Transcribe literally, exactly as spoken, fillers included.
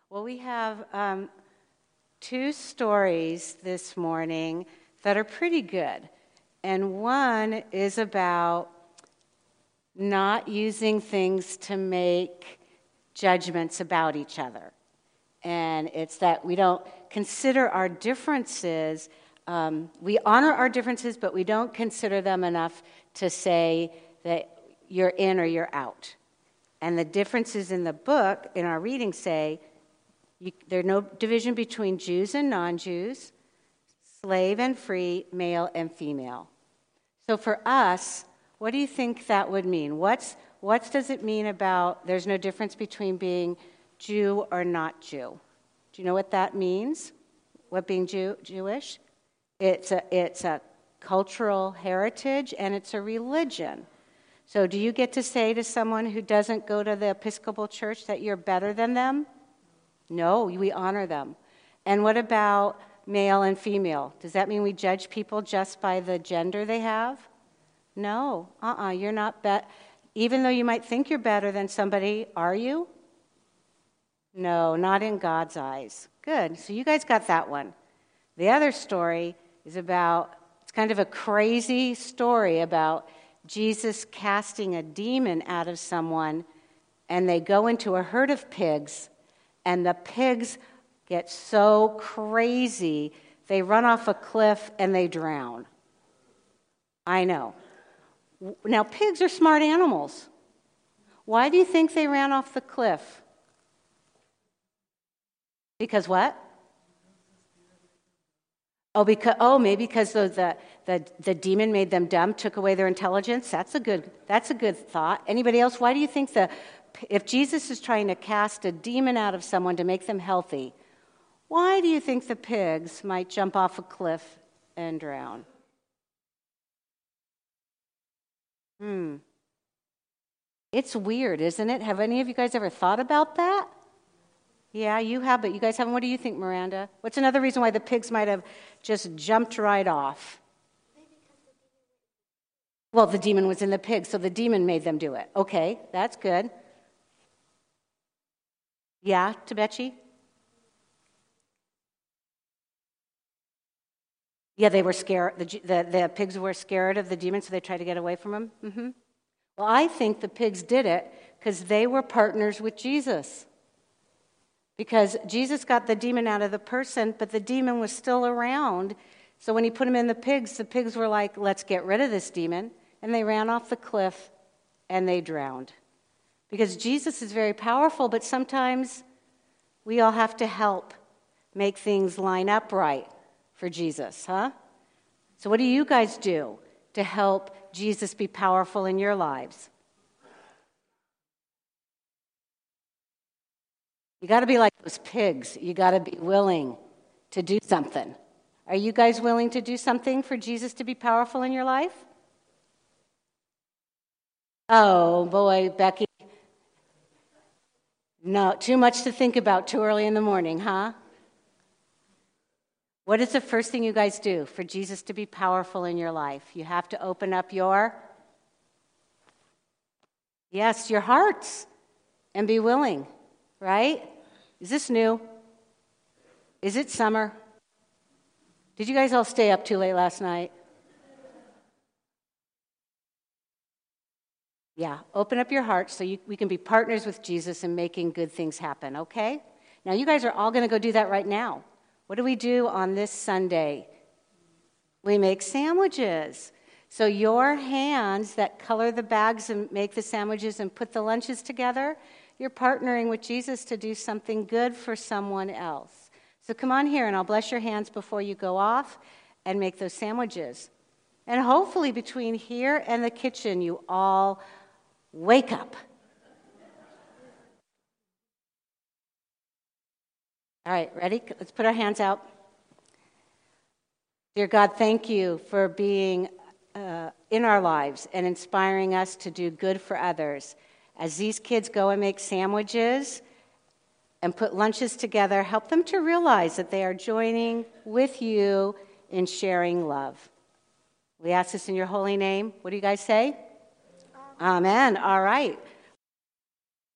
Well, we have um, two stories this morning that are pretty good. And one is about not using things to make judgments about each other. And it's that we don't consider our differences. Um, we honor our differences, but we don't consider them enough to say that you're in or you're out. And the differences in the book, in our reading, say you, there's no division between Jews and non-Jews, slave and free, male and female. So for us, what do you think that would mean? What's what does it mean about there's no difference between being Jew or not Jew? Do you know what that means? What being Jew, Jewish? It's a it's a cultural heritage and it's a religion. So do you get to say to someone who doesn't go to the Episcopal Church that you're better than them? No, we honor them. And what about male and female? Does that mean we judge people just by the gender they have? No, uh-uh, you're not better. Even though you might think you're better than somebody, are you? No, not in God's eyes. Good, so you guys got that one. The other story is about, it's kind of a crazy story about Jesus casting a demon out of someone, and they go into a herd of pigs, and the pigs get so crazy, they run off a cliff and they drown. I know. Now, pigs are smart animals. Why do you think they ran off the cliff? Because what? Oh, because oh, maybe because the, the the the demon made them dumb, took away their intelligence. That's a good that's a good thought. Anybody else? Why do you think the if Jesus is trying to cast a demon out of someone to make them healthy, why do you think the pigs might jump off a cliff and drown? Hmm. It's weird, isn't it? Have any of you guys ever thought about that? Yeah, you have, but you guys haven't. What do you think, Miranda? What's another reason why the pigs might have just jumped right off? Well, the demon was in the pig, so the demon made them do it. Okay, that's good. Yeah, Tabechi? Yeah, they were scared. The, the, the pigs were scared of the demon, so they tried to get away from him. Mm-hmm. Well, I think the pigs did it because they were partners with Jesus. Because Jesus got the demon out of the person, but the demon was still around. So when he put him in the pigs, the pigs were like, let's get rid of this demon. And they ran off the cliff and they drowned. Because Jesus is very powerful, but sometimes we all have to help make things line up right for Jesus, huh? So what do you guys do to help Jesus be powerful in your lives? You got to be like those pigs. You got to be willing to do something. Are you guys willing to do something for Jesus to be powerful in your life? Oh, boy, Becky. No, too much to think about too early in the morning, huh? What is the first thing you guys do for Jesus to be powerful in your life? You have to open up your, yes, your hearts and be willing. Right? Is this new? Is it summer? Did you guys all stay up too late last night? Yeah, open up your hearts so you, we can be partners with Jesus in making good things happen, okay? Now, you guys are all going to go do that right now. What do we do on this Sunday? We make sandwiches. So your hands that color the bags and make the sandwiches and put the lunches together, you're partnering with Jesus to do something good for someone else. So come on here, and I'll bless your hands before you go off and make those sandwiches. And hopefully between here and the kitchen, you all wake up. All right, ready? Let's put our hands out. Dear God, thank you for being uh, in our lives and inspiring us to do good for others. As these kids go and make sandwiches and put lunches together, help them to realize that they are joining with you in sharing love. We ask this in your holy name. What do you guys say? Amen. Amen. All right.